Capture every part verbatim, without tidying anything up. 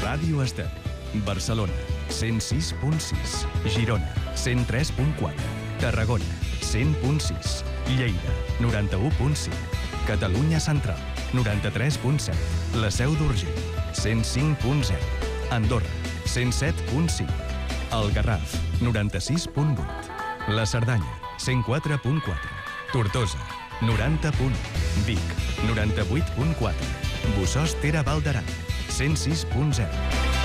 Ràdio Estel. Barcelona, cent sis punt sis. Girona, cent tres punt quatre. Tarragona, cent punt sis. Lleida, noranta-u punt cinc. Catalunya Central, noranta-tres punt set. La Seu d'Urgell, cent cinc punt zero. Andorra, cent set punt cinc. El Garraf, noranta-sis punt vuit. La Cerdanya, cent quatre punt quatre. Tortosa, noranta punt u. Vic, noranta-vuit punt quatre. Bossòst-Tere Val d'Aran, cent sis punt zero.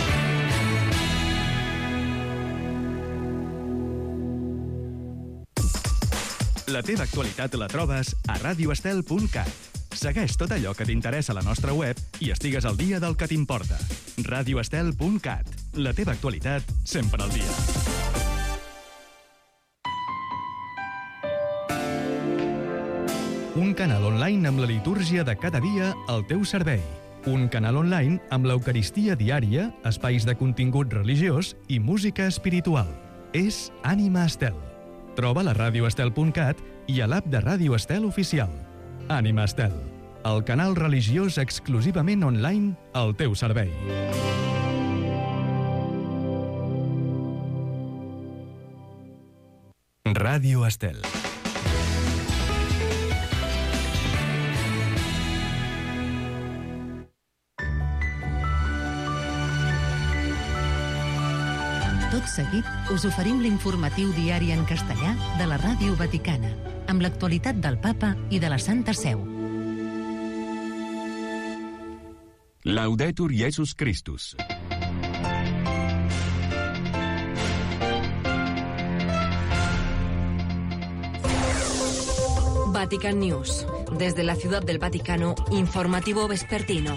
La teva actualitat la trobes a radio estel punt cat. Segueix tot allò que t'interessa a la nostra web i estigues al dia del que t'importa. radio estel punt cat. La teva actualitat sempre al dia. Un canal online amb la litúrgia de cada dia al teu servei. Un canal online amb l'Eucaristia diària, espais de contingut religiós i música espiritual. És Ànima Estel. Troba la radio estel punt cat i a l'app de Ràdio Estel oficial. Ànima Estel, el canal religiós exclusivament online al teu servei. Ràdio Estel. Tot seguit, us oferim l'informatiu diari en castellà de la Ràdio Vaticana, amb l'actualitat del Papa i de la Santa Seu. Laudetur Jesus Christus. Vatican News. Desde la Ciudad del Vaticano, informativo vespertino.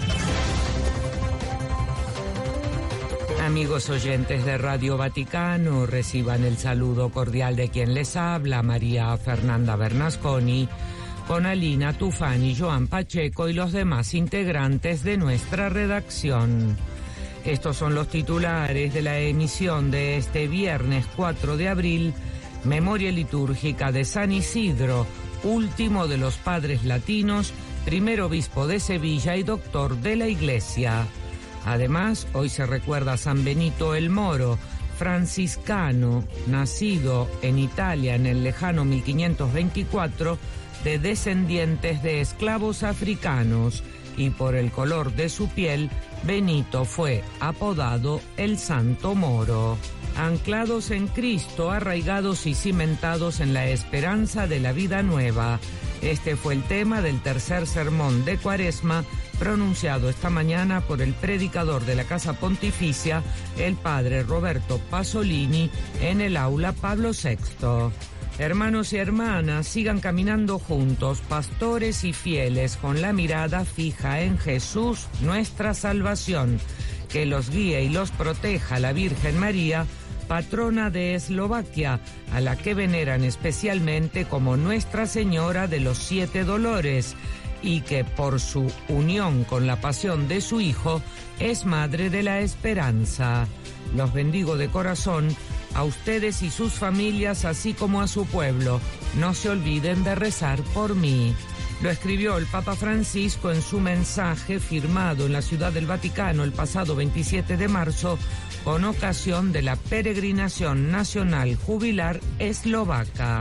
Amigos oyentes de Radio Vaticano, reciban el saludo cordial de quien les habla, María Fernanda Bernasconi, con Alina Tufani, Joan Pacheco y los demás integrantes de nuestra redacción. Estos son los titulares de la emisión de este viernes cuatro de abril, memoria litúrgica de San Isidro, último de los padres latinos, primer obispo de Sevilla y doctor de la Iglesia. Además, hoy se recuerda a San Benito el Moro, franciscano, nacido en Italia en el lejano mil quinientos veinticuatro, de descendientes de esclavos africanos, y por el color de su piel, Benito fue apodado el Santo Moro. Anclados en Cristo, arraigados y cimentados en la esperanza de la vida nueva. Este fue el tema del tercer sermón de Cuaresma, pronunciado esta mañana por el predicador de la Casa Pontificia, el padre Roberto Pasolini, en el aula Pablo sexto. Hermanos y hermanas, sigan caminando juntos, pastores y fieles, con la mirada fija en Jesús, nuestra salvación. Que los guíe y los proteja la Virgen María, patrona de Eslovaquia, a la que veneran especialmente como Nuestra Señora de los Siete Dolores, y que por su unión con la pasión de su Hijo es Madre de la Esperanza. Los bendigo de corazón, a ustedes y sus familias, así como a su pueblo. No se olviden de rezar por mí. Lo escribió el Papa Francisco en su mensaje firmado en la Ciudad del Vaticano el pasado veintisiete de marzo con ocasión de la peregrinación nacional jubilar eslovaca.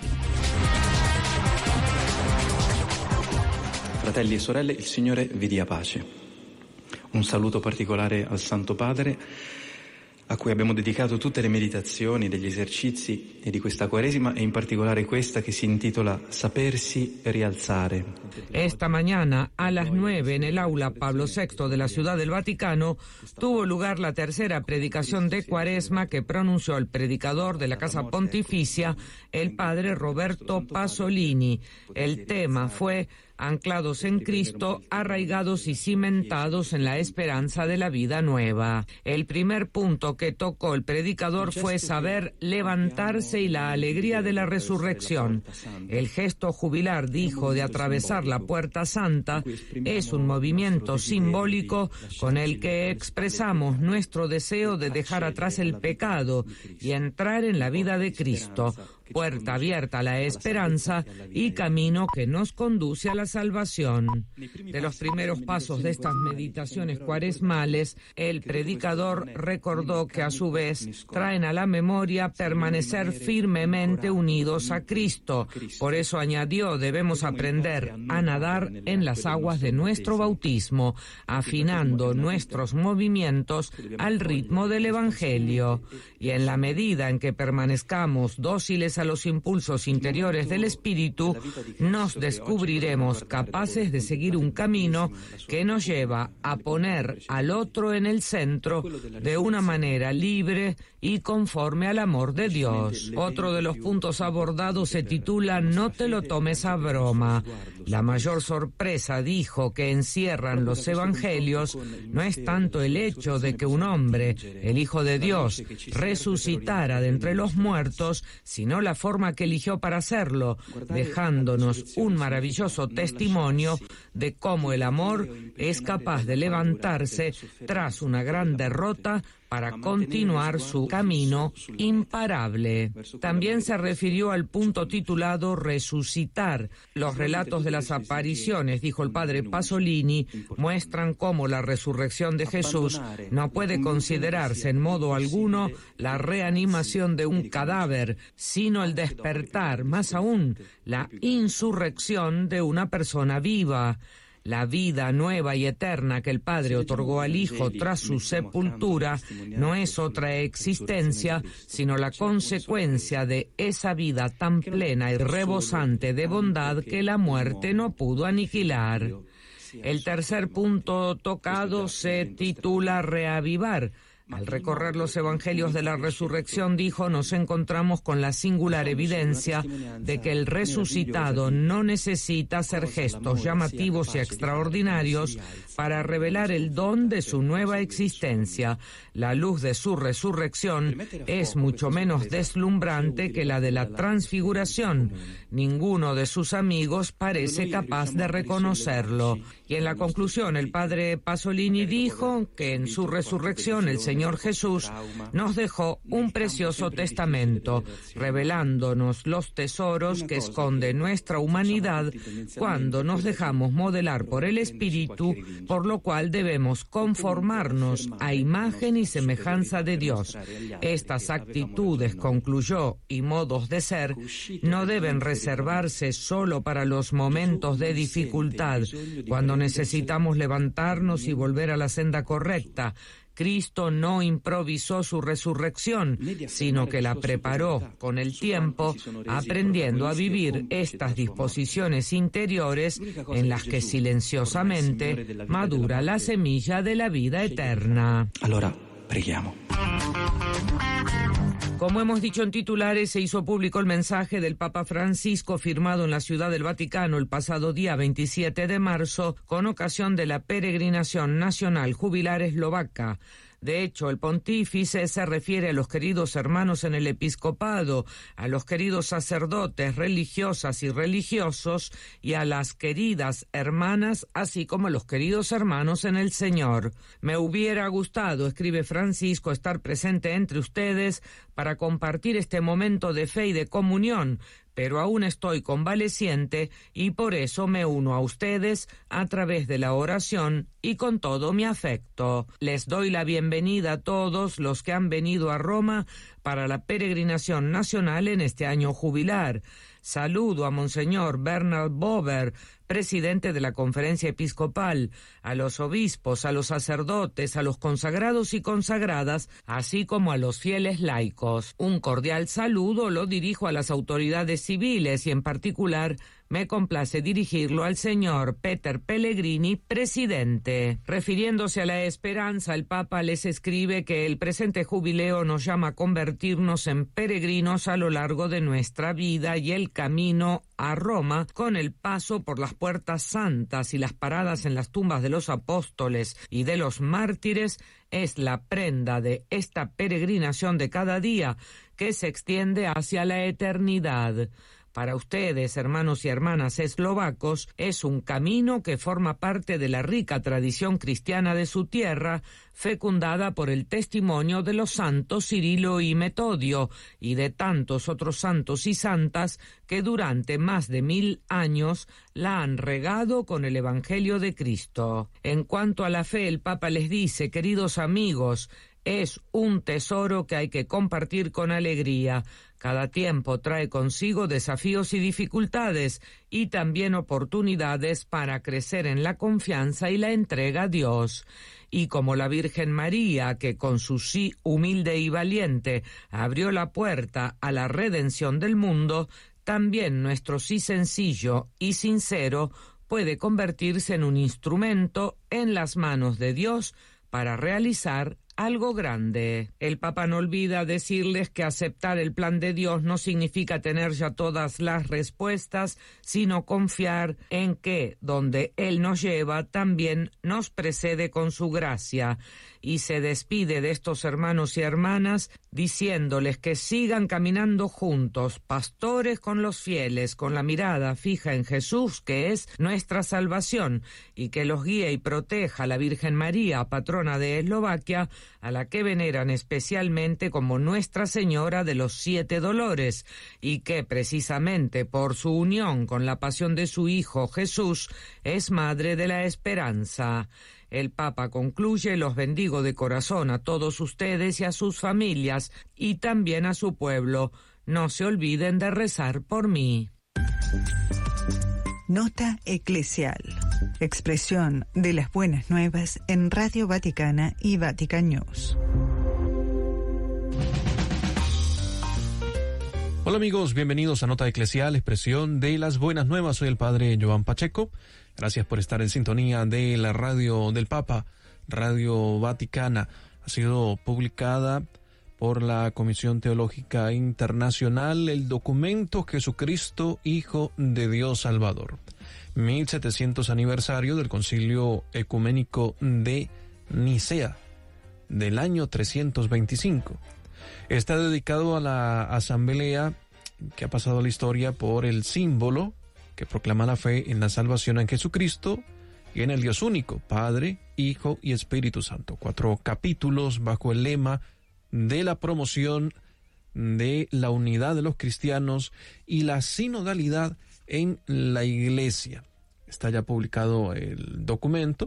Fratelli e sorelle, il Signore vi dia pace. Un saluto particolare al Santo Padre, a cui abbiamo dedicato tutte le meditazioni degli esercizi e di questa Quaresima, e in particolare questa che si intitola Sapersi rialzare. Esta mañana a las nueve en el aula Pablo sexto de la Ciudad del Vaticano tuvo lugar la tercera predicación de Cuaresma que pronunció el predicador de la Casa Pontificia, el padre Roberto Pasolini. El tema fue anclados en Cristo, arraigados y cimentados en la esperanza de la vida nueva. El primer punto que tocó el predicador fue saber levantarse y la alegría de la resurrección. El gesto jubilar, dijo, de atravesar la Puerta Santa es un movimiento simbólico con el que expresamos nuestro deseo de dejar atrás el pecado y entrar en la vida de Cristo. puerta abierta a la esperanza y camino que nos conduce a la salvación. De los primeros pasos de estas meditaciones cuaresmales, el predicador recordó que a su vez traen a la memoria permanecer firmemente unidos a Cristo. Por eso añadió, debemos aprender a nadar en las aguas de nuestro bautismo, afinando nuestros movimientos al ritmo del Evangelio. Y en la medida en que permanezcamos dóciles a los impulsos interiores del Espíritu, nos descubriremos capaces de seguir un camino que nos lleva a poner al otro en el centro de una manera libre y conforme al amor de Dios. Otro de los puntos abordados se titula No te lo tomes a broma. La mayor sorpresa, dijo, que encierran los evangelios no es tanto el hecho de que un hombre, el Hijo de Dios, resucitara de entre los muertos, sino la forma que eligió para hacerlo, dejándonos un maravilloso testimonio de cómo el amor es capaz de levantarse tras una gran derrota para continuar su camino imparable. También se refirió al punto titulado Resucitar. Los relatos de las apariciones, dijo el padre Pasolini, muestran cómo la resurrección de Jesús no puede considerarse en modo alguno la reanimación de un cadáver, sino el despertar, más aún, la insurrección de una persona viva. La vida nueva y eterna que el Padre otorgó al Hijo tras su sepultura no es otra existencia, sino la consecuencia de esa vida tan plena y rebosante de bondad que la muerte no pudo aniquilar. El tercer punto tocado se titula Reavivar. Al recorrer los evangelios de la resurrección, dijo, nos encontramos con la singular evidencia de que el resucitado no necesita hacer gestos llamativos y extraordinarios para revelar el don de su nueva existencia. La luz de su resurrección es mucho menos deslumbrante que la de la transfiguración. Ninguno de sus amigos parece capaz de reconocerlo. Y en la conclusión, el padre Pasolini dijo que en su resurrección el Señor Jesús nos dejó un precioso testamento, revelándonos los tesoros que esconde nuestra humanidad cuando nos dejamos modelar por el Espíritu, por lo cual debemos conformarnos a imagen y semejanza de Dios. Estas actitudes, concluyó, y modos de ser, no deben reservarse solo para los momentos de dificultad, cuando necesitamos levantarnos y volver a la senda correcta. Cristo no improvisó su resurrección, sino que la preparó con el tiempo, aprendiendo a vivir estas disposiciones interiores en las que silenciosamente madura la semilla de la vida eterna. Allora, preghiamo. Como hemos dicho en titulares, se hizo público el mensaje del Papa Francisco firmado en la Ciudad del Vaticano el pasado día veintisiete de marzo con ocasión de la peregrinación nacional jubilar eslovaca. De hecho, el pontífice se refiere a los queridos hermanos en el episcopado, a los queridos sacerdotes, religiosas y religiosos, y a las queridas hermanas, así como a los queridos hermanos en el Señor. Me hubiera gustado, escribe Francisco, estar presente entre ustedes para compartir este momento de fe y de comunión, pero aún estoy convaleciente y por eso me uno a ustedes a través de la oración y con todo mi afecto. Les doy la bienvenida a todos los que han venido a Roma para la peregrinación nacional en este año jubilar. Saludo a Monseñor Bernard Bober, presidente de la Conferencia Episcopal, a los obispos, a los sacerdotes, a los consagrados y consagradas, así como a los fieles laicos. Un cordial saludo lo dirijo a las autoridades civiles y en particular me complace dirigirlo al señor Peter Pellegrini, presidente. Refiriéndose a la esperanza, el Papa les escribe que el presente jubileo nos llama a convertirnos en peregrinos a lo largo de nuestra vida y el camino a Roma, con el paso por las puertas santas y las paradas en las tumbas de los apóstoles y de los mártires, es la prenda de esta peregrinación de cada día que se extiende hacia la eternidad. Para ustedes, hermanos y hermanas eslovacos, es un camino que forma parte de la rica tradición cristiana de su tierra, fecundada por el testimonio de los santos Cirilo y Metodio y de tantos otros santos y santas que durante más de mil años la han regado con el Evangelio de Cristo. En cuanto a la fe, el Papa les dice, queridos amigos, es un tesoro que hay que compartir con alegría. Cada tiempo trae consigo desafíos y dificultades y también oportunidades para crecer en la confianza y la entrega a Dios. Y como la Virgen María, que con su sí humilde y valiente abrió la puerta a la redención del mundo, también nuestro sí sencillo y sincero puede convertirse en un instrumento en las manos de Dios para realizar algo grande. El Papa no olvida decirles que aceptar el plan de Dios no significa tener ya todas las respuestas, sino confiar en que, donde Él nos lleva, también nos precede con su gracia. Y se despide de estos hermanos y hermanas diciéndoles que sigan caminando juntos, pastores con los fieles, con la mirada fija en Jesús, que es nuestra salvación, y que los guíe y proteja la Virgen María, patrona de Eslovaquia, a la que veneran especialmente como Nuestra Señora de los Siete Dolores, y que precisamente por su unión con la pasión de su Hijo Jesús es Madre de la Esperanza. El Papa concluye: los bendigo de corazón a todos ustedes y a sus familias, y también a su pueblo. No se olviden de rezar por mí. Nota eclesial. Expresión de las buenas nuevas en Radio Vaticana y Vatican News. Hola amigos, bienvenidos a Nota Eclesial, expresión de las buenas nuevas. Soy el padre Joan Pacheco. Gracias por estar en sintonía de la radio del Papa, Radio Vaticana. Ha sido publicada por la Comisión Teológica Internacional el documento Jesucristo, Hijo de Dios Salvador. mil setecientos aniversario del Concilio Ecuménico de Nicea del año trescientos veinticinco. Está dedicado a la asamblea que ha pasado a la historia por el símbolo que proclama la fe en la salvación en Jesucristo y en el Dios único, Padre, Hijo y Espíritu Santo. Cuatro capítulos bajo el lema de la promoción de la unidad de los cristianos y la sinodalidad en la Iglesia. Está ya publicado el documento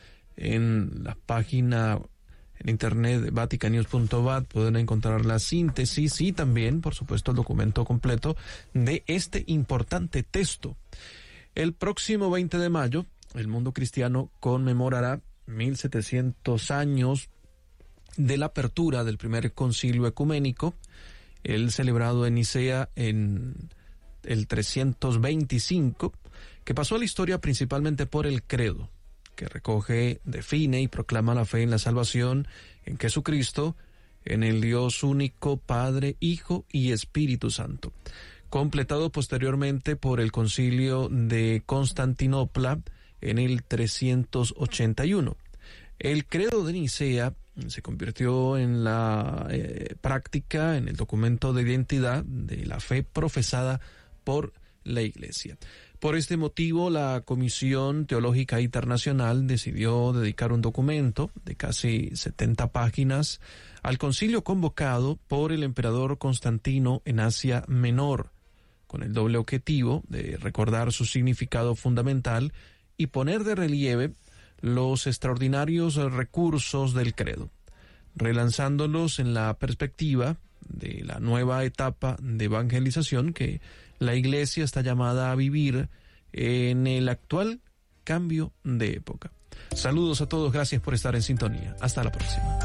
en la página en internet de vatican news punto v a t. Pueden encontrar la síntesis y también, por supuesto, el documento completo de este importante texto. El próximo veinte de mayo, el mundo cristiano conmemorará mil setecientos años de la apertura del primer concilio ecuménico, el celebrado en Nicea en el trescientos veinticinco, que pasó a la historia principalmente por el credo, que recoge, define y proclama la fe en la salvación en Jesucristo, en el Dios único, Padre, Hijo y Espíritu Santo, completado posteriormente por el Concilio de Constantinopla en el trescientos ochenta y uno. El credo de Nicea se convirtió en la eh, práctica, en el documento de identidad de la fe profesada por la Iglesia. Por este motivo, la Comisión Teológica Internacional decidió dedicar un documento de casi setenta páginas al concilio convocado por el emperador Constantino en Asia Menor, con el doble objetivo de recordar su significado fundamental y poner de relieve los extraordinarios recursos del credo, relanzándolos en la perspectiva de la nueva etapa de evangelización que la Iglesia está llamada a vivir en el actual cambio de época. Saludos a todos, gracias por estar en sintonía. Hasta la próxima.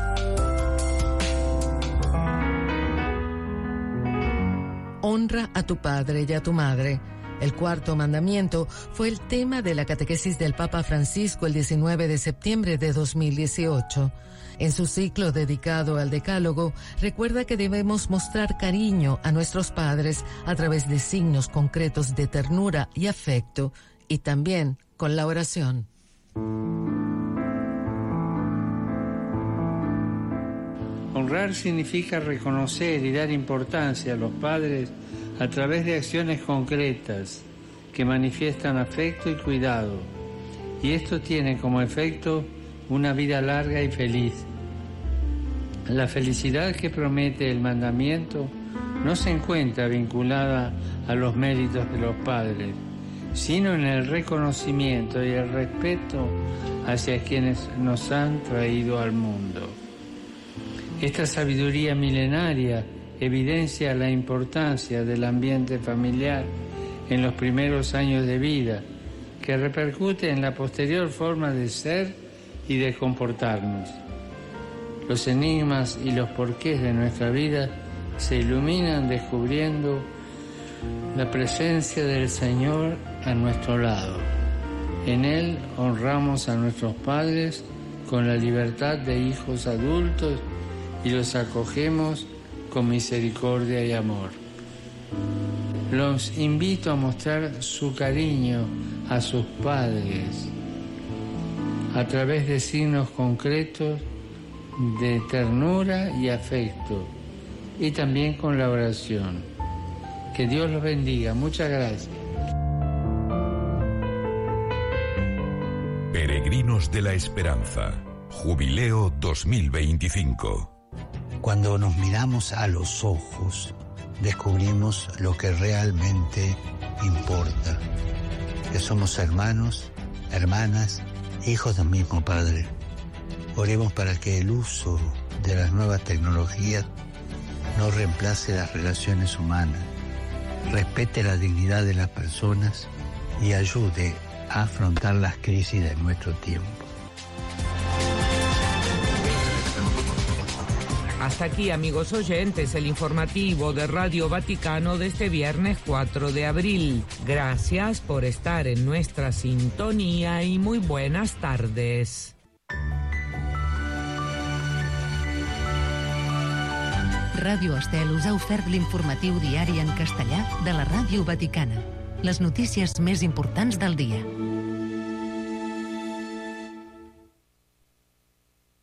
Honra a tu padre y a tu madre. El cuarto mandamiento fue el tema de la catequesis del Papa Francisco el diecinueve de septiembre de dos mil dieciocho. En su ciclo dedicado al Decálogo, recuerda que debemos mostrar cariño a nuestros padres a través de signos concretos de ternura y afecto, y también con la oración. Honrar significa reconocer y dar importancia a los padres a través de acciones concretas que manifiestan afecto y cuidado. Y esto tiene como efecto una vida larga y feliz. La felicidad que promete el mandamiento no se encuentra vinculada a los méritos de los padres, sino en el reconocimiento y el respeto hacia quienes nos han traído al mundo. Esta sabiduría milenaria evidencia la importancia del ambiente familiar en los primeros años de vida, que repercute en la posterior forma de ser y de comportarnos. Los enigmas y los porqués de nuestra vida se iluminan descubriendo la presencia del Señor a nuestro lado. En Él honramos a nuestros padres con la libertad de hijos adultos y los acogemos con misericordia y amor. Los invito a mostrar su cariño a sus padres a través de signos concretos de ternura y afecto, y también con la oración. Que Dios los bendiga. Muchas gracias. Peregrinos de la Esperanza, Jubileo dos mil veinticinco. Cuando nos miramos a los ojos, descubrimos lo que realmente importa, que somos hermanos, hermanas, hijos del mismo Padre. Oremos para que el uso de las nuevas tecnologías no reemplace las relaciones humanas, respete la dignidad de las personas y ayude a afrontar las crisis de nuestro tiempo. Hasta aquí, amigos oyentes, el informativo de Radio Vaticano de este viernes cuatro de abril. Gracias por estar en nuestra sintonía y muy buenas tardes. Ràdio Estel us ha ofert l'informatiu diari en castellà de la Ràdio Vaticana. Les notícies més importants del dia.